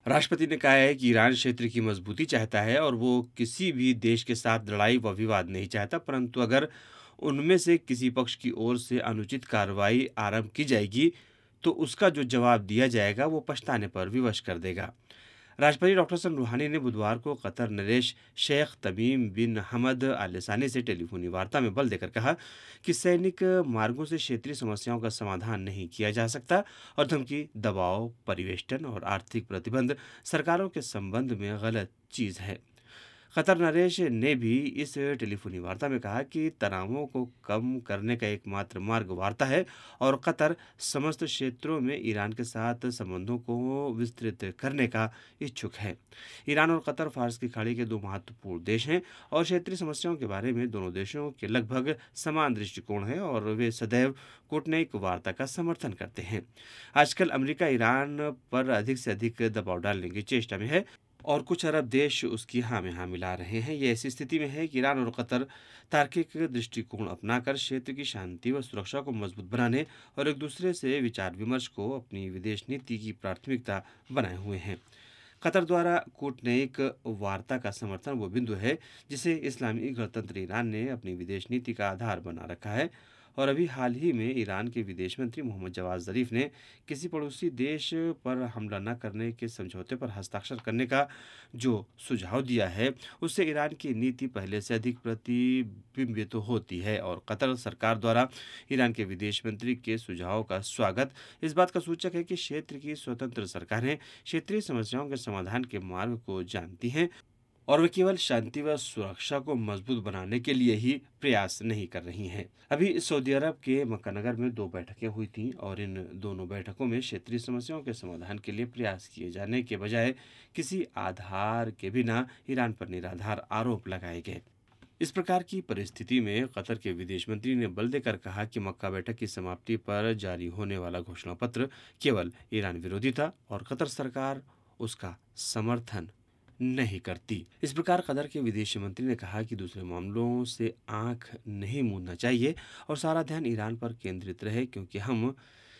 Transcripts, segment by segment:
राष्ट्रपति ने कहा है कि ईरान क्षेत्र की मजबूती चाहता है और वो किसी भी देश के साथ लड़ाई व विवाद नहीं चाहता, परंतु अगर उनमें से किसी पक्ष की ओर से अनुचित कार्रवाई आरंभ की जाएगी, तो उसका जो जवाब दिया जाएगा वो पछताने पर विवश कर देगा। राष्ट्रपति डॉक्टर हसन रूहानी ने बुधवार को कतर नरेश Sheikh Tamim bin Hamad Al Thani से टेलीफोनी वार्ता में बल देकर कहा कि सैनिक मार्गों से क्षेत्रीय समस्याओं का समाधान नहीं किया जा सकता और धमकी, दबाव, परिवेष्टन और आर्थिक प्रतिबंध सरकारों के संबंध में गलत चीज है। कतर नरेश ने भी इस टेलीफोनी वार्ता में कहा कि तनावों को कम करने का एकमात्र मार्ग वार्ता है और कतर समस्त क्षेत्रों में ईरान के साथ संबंधों को विस्तृत करने का इच्छुक है। ईरान और कतर फारस की खाड़ी के दो महत्वपूर्ण देश हैं और क्षेत्रीय समस्याओं के बारे में दोनों देशों के लगभग समान दृष्टिकोण है और वे सदैव कूटनैतिक वार्ता का समर्थन करते हैं। आजकल अमेरिका ईरान पर अधिक से अधिक दबाव डालने की चेष्टा में है और कुछ अरब देश उसकी हाँ में हाँ मिला रहे हैं। ये ऐसी स्थिति में है कि ईरान और कतर तार्किक दृष्टिकोण अपनाकर क्षेत्र की शांति व सुरक्षा को मजबूत बनाने और एक दूसरे से विचार विमर्श को अपनी विदेश नीति की प्राथमिकता बनाए हुए हैं। कतर द्वारा कूटनैतिक वार्ता का समर्थन वो बिंदु है जिसे इस्लामी गणतंत्र ईरान ने अपनी विदेश नीति का आधार बना रखा है और अभी हाल ही में ईरान के विदेश मंत्री मोहम्मद जवाद जरीफ ने किसी पड़ोसी देश पर हमला न करने के समझौते पर हस्ताक्षर करने का जो सुझाव दिया है, उससे ईरान की नीति पहले से अधिक प्रतिबिंबित होती है और कतर सरकार द्वारा ईरान के विदेश मंत्री के सुझाव का स्वागत इस बात का सूचक है कि क्षेत्र की स्वतंत्र सरकारें क्षेत्रीय समस्याओं के समाधान के मार्ग को जानती हैं और वे केवल शांति व सुरक्षा को मजबूत बनाने के लिए ही प्रयास नहीं कर रही हैं। अभी सऊदी अरब के मक्का नगर में दो बैठकें हुई थीं और इन दोनों बैठकों में क्षेत्रीय समस्याओं के समाधान के लिए प्रयास किए जाने के बजाय किसी आधार के बिना ईरान पर निराधार आरोप लगाए गए। इस प्रकार की परिस्थिति में कतर के विदेश मंत्री ने बल देकर कहा कि मक्का बैठक की समाप्ति पर जारी होने वाला घोषणा पत्र केवल ईरान विरोधी था और कतर सरकार उसका समर्थन नहीं करती। इस प्रकार कतर के विदेश मंत्री ने कहा कि दूसरे मामलों से आंख नहीं मूंदना चाहिए और सारा ध्यान ईरान पर केंद्रित रहे, क्योंकि हम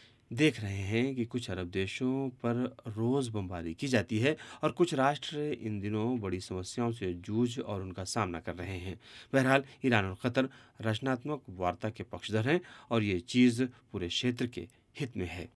देख रहे हैं कि कुछ अरब देशों पर रोज बमबारी की जाती है और कुछ राष्ट्र इन दिनों बड़ी समस्याओं से जूझ और उनका सामना कर रहे हैं। बहरहाल ईरान और कतर रचनात्मक वार्ता के पक्षधर हैं और ये चीज़ पूरे क्षेत्र के हित में है।